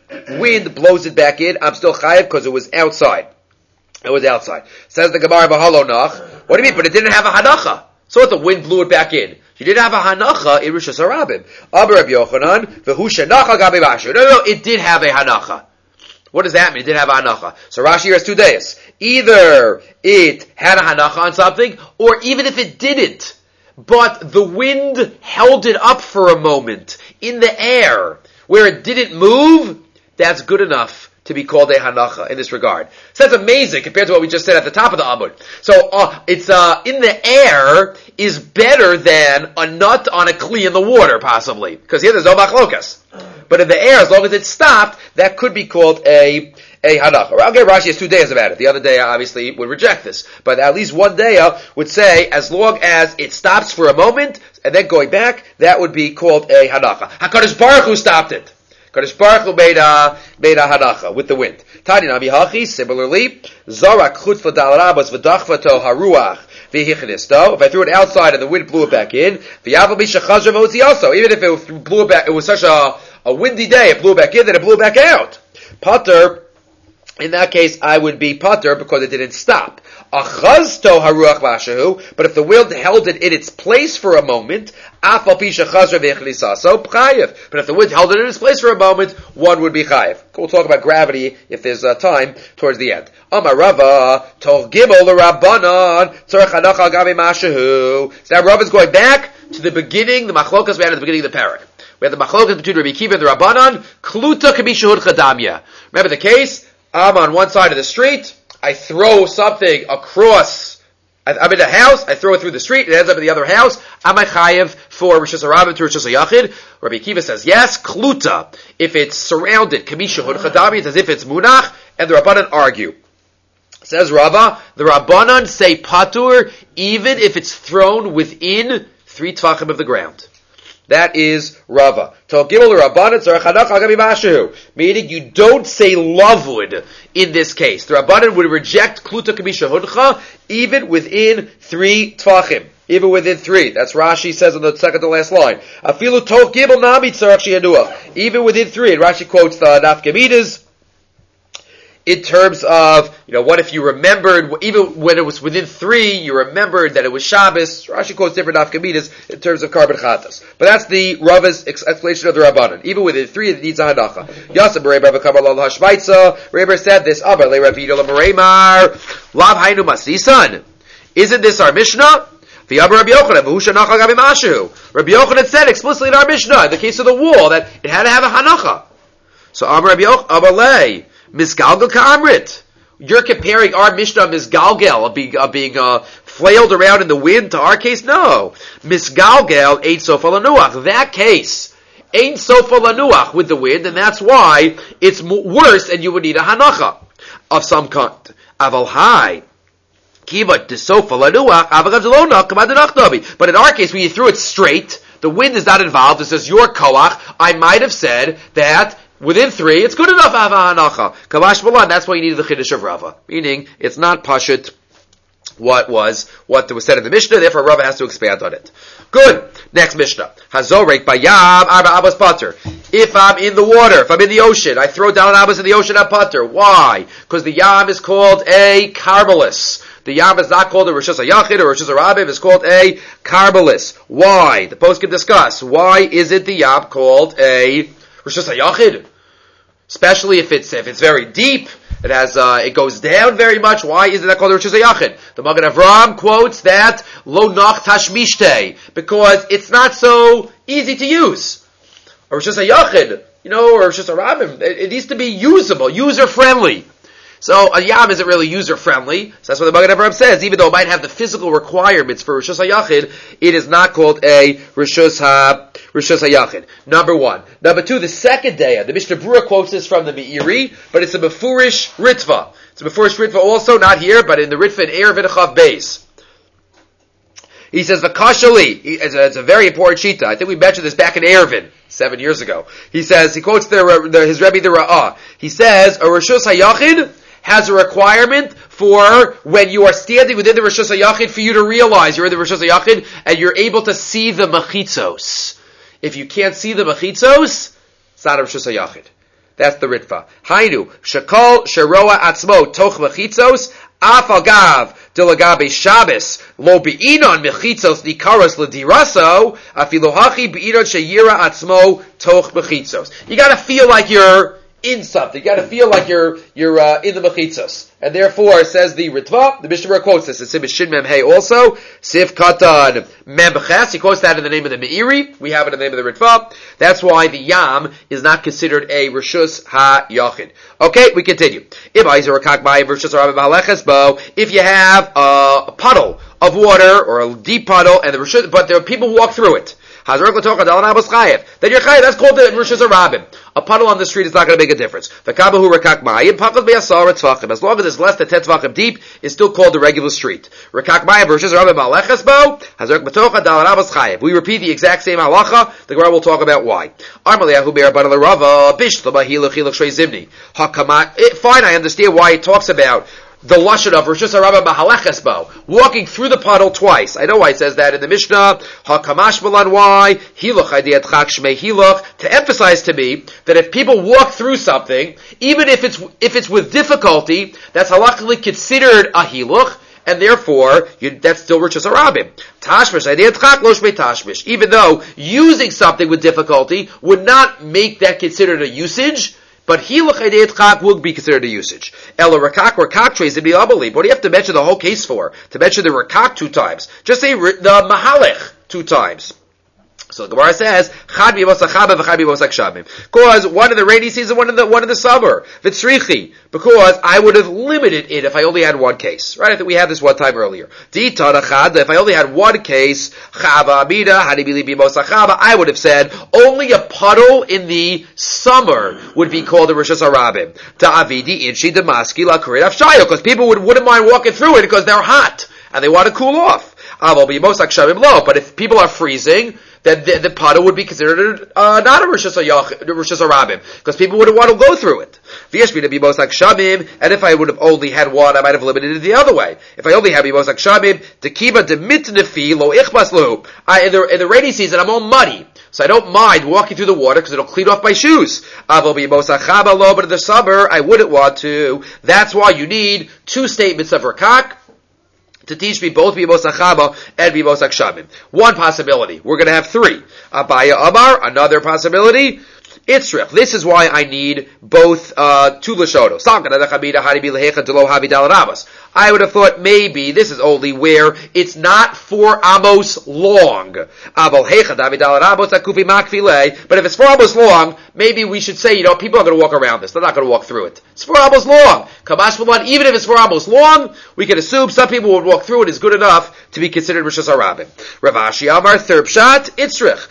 wind blows it back in, I'm still chayiv because it was outside. It was outside. Says the Gemara B'Halonach. What do you mean? But it didn't have a hanacha. So what? The wind blew it back in. You didn't have a hanacha in Rishus Harabim. Abba Rabbi Yochanan v'hu shenacha gabi mashu. No, it did have a hanacha. What does that mean? It didn't have a hanacha. So Rashi here has 2 days. Either it had a hanacha on something, or even if it didn't, but the wind held it up for a moment in the air, where it didn't move, that's good enough to be called a hanacha in this regard. So that's amazing compared to what we just said at the top of the Amud. So it's in the air is better than a nut on a kli in the water, possibly, because here there's no machlokas. But in the air, as long as it stopped, that could be called a hanacha. I'll get Rashi has 2 days about it. The other day, obviously, would reject this. But at least one day would say, as long as it stops for a moment, and then going back, that would be called a hanacha. HaKadosh Baruch Hu stopped it. HaKadosh Baruch Hu made a hanacha with the wind. Tani Nami Hachi, similarly, Zorak chutz v'dal rabas v'dachvato haruach v'hichnisto. If I threw it outside and the wind blew it back in, v'yavel b'shachazra v'otzi also. Even if it blew it back, it was such a windy day, it blew back in, then it blew back out. Pater, in that case, I would be pater because it didn't stop. Achazto haruach lashahu, but if the wind held it in its place for a moment, afal pisha chazra v'echlisaso, chayiv. But if the wind held it in its place for a moment, one would be chayiv. We'll talk about gravity if there's time towards the end. Amar Rava, tol gimel l'rabbanan, tzorech hanacha gabi mashahu. So now Rava is going back to the beginning, the machlokas we had at the beginning of the parak. We had the machlokas between Rabbi Kiva and the Rabbanan. Kluta kabishahud chadamya. Remember the case? I'm on one side of the street. I throw something across. I'm in a house. I throw it through the street. It ends up in the other house. Am I chayiv for Rishus Harabim to Rishus Hayachid? Rabbi Kiva says yes. Kluta. If it's surrounded, kabishahud chadamya, it's as if it's munach. And the Rabbanan argue. Says Rava, the Rabbanan say patur even if it's thrown within 3 tvachim of the ground. That is Rava. Meaning you don't say lavud in this case. The Rabbanan would reject kluta kamisha hudcha even within 3 tvachim. Even within 3. That's Rashi says on the second to last line. Afilu tov gibel nami tzarach sheyanuach. Even within 3. And Rashi quotes the nafkamidas in terms of, what if you remembered, even when it was within 3, you remembered that it was Shabbos. Rashi quotes different nafkamidas in terms of carbon chatas. But that's the Rava's explanation of the Rabbanan. Even within 3, it needs a hanacha. Yasab Reber Kamar Lal Hashmaitza. Reber said this, Abba Le Rav Yidol Mareimar, Lav Hainu Masisan. Isn't this our Mishnah? The Rabbi Yochanan, Rabbi Yochanan said explicitly in our Mishnah, in the case of the wall, that it had to have a hanacha. So Rabbi Yochanan, Misgalgal ka'amrit. You're comparing our Mishnah Misgalgal being flailed around in the wind to our case? No. Misgalgal ain't sofa lanuach. That case ain't sofa lanuach with the wind, and that's why it's worse, and you would need a hanacha of some kind. Aval hai. But in our case, when you threw it straight, the wind is not involved. It says your koach. I might have said that within 3, it's good enough. Hanacha. Kamash Malan. That's why you needed the Chiddush of Rava. Meaning, it's not Pashut what was said in the Mishnah, therefore Rava has to expand on it. Good. Next Mishnah. Hazorek bayam arba abbas pater. If I'm in the water, if I'm in the ocean, I throw down an abbas in the ocean at pater. Why? Because the yam is called a karmelis. The yam is not called a Rishus HaYachid or Rishus HaRabim, it's called a karmelis. Why? The post can discuss. Why isn't the yam called a Rishus HaYachid? Especially if it's very deep. It has, it goes down very much. Why isn't that called a Rishus HaYachid? The Magen Avraham quotes that, lo nach tashmishte, because it's not so easy to use. A Rishus HaYachid, or a Rishus HaRabim, it needs to be usable, user-friendly. So a yam isn't really user-friendly. So that's what the Magen Avraham says. Even though it might have the physical requirements for Rishus HaYachid, it is not called a Rishus HaYachid. Number 1. Number 2, the second day, the Mishnah Berurah quotes this from the Meiri, but it's a Mefurish Ritva. It's a Mefurish Ritva also, not here, but in the Ritva in Erevin Chav Beis. He says, V'kashali, it's a very important shita. I think we mentioned this back in Erevin, 7 years ago. He says, he quotes his Rebbe, the Ra'ah. He says, a Rishus HaYachid has a requirement for when you are standing within the Rishus HaYachid for you to realize you're in the Rishus HaYachid and you're able to see the mechitzos. If you can't see the mechitzos, it's not a Rishus HaYachid. That's the Ritva. Hainu, shekol sheroa atzmo toch mechitzos, af agav delagabe Shabbos, lo be'inon mechitzos nikaros lediraso, afilo hachi be'inon sheyira atzmo toch mechitzos. You gotta feel like you're in something. You got to feel like you're in the mechitzos, and therefore says the Ritva. The Mishnah Berurah quotes this. It's in Shin Mem Hey also. Sif Katan Mem B'ches. He quotes that in the name of the Meiri. We have it in the name of the Ritva. That's why the yam is not considered a Rishus HaYachid. Okay, we continue. If you have a puddle of water or a deep puddle, and but there are people who walk through it. Then you're chayav. That's called the Rishus HaRabim. A puddle on the street is not going to make a difference. As long as it's less than 10 tvachim deep, it's still called the regular street. We repeat the exact same halacha. The Gemara will talk about why. Fine, I understand why it talks about the lashon of Rishus HaRabim Mahaleches Bo, walking through the puddle twice. I know why it says that in the Mishnah. HaKamash Malan, why? Hiluch Hadiyat Chak Shmei Hiluch, to emphasize to me that if people walk through something, even if it's with difficulty, that's halachically considered a Hiluch, and therefore, that's still Rishus HaRabim. Tashmish Hadiyat Chak Lo Shmei Tashmish. Even though using something with difficulty would not make that considered a usage, but hiluch idei chak would be considered a usage. Ela rakak trees would be abali. What do you have to mention the whole case for? To mention the rakak 2 times. Just say the mahalech 2 times. So the Gemara says, because one in the rainy season, one in the summer. Vitzrichi, because I would have limited it if I only had one case. Right? I think we had this one time earlier. If I only had one case, I would have said only a puddle in the summer would be called the Rishus HaRabim. Because people wouldn't mind walking through it because they're hot and they want to cool off. But if people are freezing, then the puddle would be considered not a Rishus HaRabim, because people wouldn't want to go through it. And if I would have only had one, I might have limited it the other way. If I only had Bimosak Shamim, Tekiba Demitnefi Lo Ichbas Lu. In the rainy season, I'm all muddy, so I don't mind walking through the water because it'll clean off my shoes. But in the summer, I wouldn't want to. That's why you need 2 statements of Rakak to teach me both Bimos Achaba and Bimos Akshamim. One possibility. We're going to have 3. Abaya Amar, another possibility. Itzrich. This is why I need both 2 Lashonos. I would have thought maybe this is only where it's not 4 amos long. But if it's 4 amos long, maybe we should say, people are going to walk around this. They're not going to walk through it. It's 4 amos long. Even if it's 4 amos long, we can assume some people would walk through it is good enough to be considered Rishus HaRabim. Rav Ashi Amar, third pshat, Itzrich.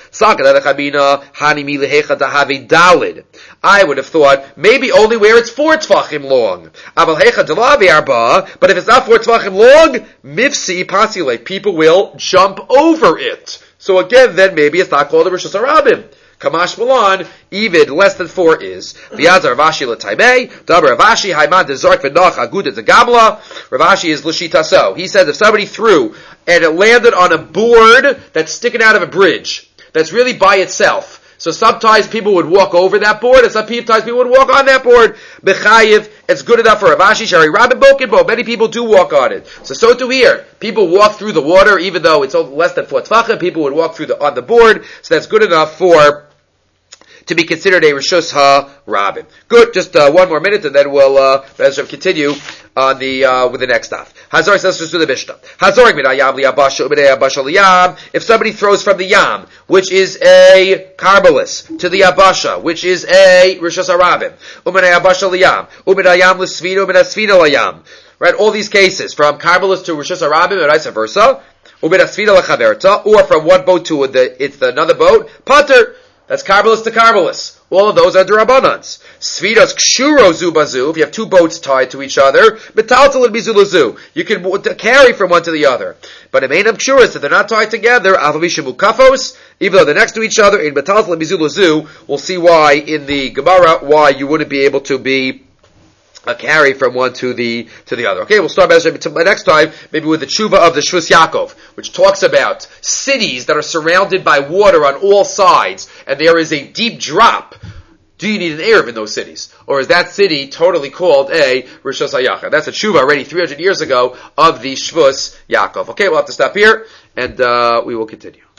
Dalid. I would have thought maybe only where it's 4 tvachim long. But if it's not 4 tvachim long, mifsi pasile, people will jump over it. So again, then maybe it's not called a Rishus HaRabim. Kamash Milan, even less than 4 is. V'yazar Ravashi l'taimei, dabar Ravashi haiman dezark v'noch aguda degamla. Ravashi is l'shitaso. He says if somebody threw and it landed on a board that's sticking out of a bridge, that's really by itself. So sometimes people would walk over that board, and sometimes people would walk on that board. Bechayiv, it's good enough for Ravashi. Shari Rabbi Bokinbo. Many people do walk on it. So too here. People walk through the water, even though it's less than 4 tefachim. People would walk through on the board. So that's good enough to be considered a Rishus HaRabim. Good, just one more minute and then we'll continue on with the next stuff. Hazor says to the Mishnah. Hazor midayam liyabasha ubedei abasha liyam. If somebody throws from the yam, which is a karbalis, to the abasha, which is a Rishus HaRabim, ubedei abasha liyam, ubedayam l'svina, ubedasvina liyam. Right, all these cases, from karbalis to Rishus HaRabim and vice versa, ubedasvina lechaverta, or from one boat to another boat, pater. That's karbalis to karbalis. All of those are derabbanans. Svidas kshuro zubazu. If you have 2 boats tied to each other, metaltal and bizulazu. You can carry from one to the other. But in mainam kshuras, if they're not tied together, avavishimu kafos, even though they're next to each other, in metaltal and bizulazu, we'll see why in the Gemara why you wouldn't be able to be a carry from one to the other. Okay, we'll start next time, maybe with the tshuva of the Shvus Yaakov, which talks about cities that are surrounded by water on all sides, and there is a deep drop. Do you need an Erev in those cities? Or is that city totally called a Rishus HaYachid? That's a tshuva already 300 years ago of the Shvus Yaakov. Okay, we'll have to stop here, and we will continue.